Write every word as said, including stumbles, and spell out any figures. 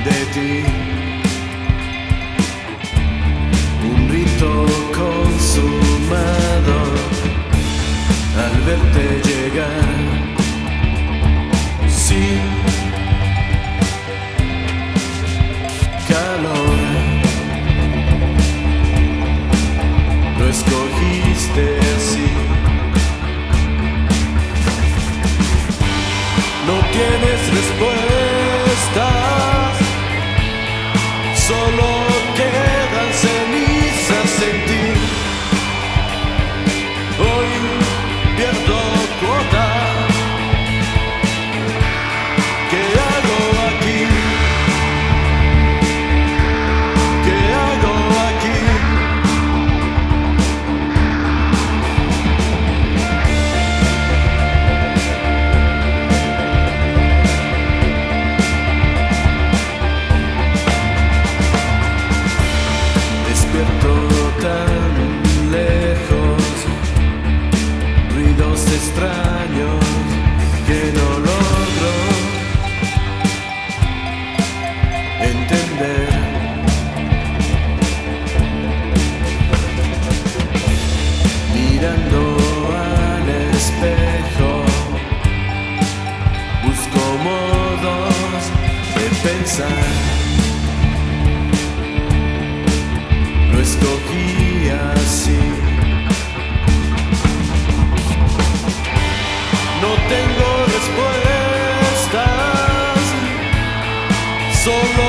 de ti. Un rito consumado al verte llegar. Sin calor, lo escogiste así. No tienes respuestas, solo quedan cenizas en ti. Hoy pierdo cuota. ¿Qué hago aquí? ¿Qué hago aquí? Despierto tan lejos, ruidos extraños que no logro entender. Mirando al espejo, busco modos de pensar. Lo escogí así. No tengo respuestas, solo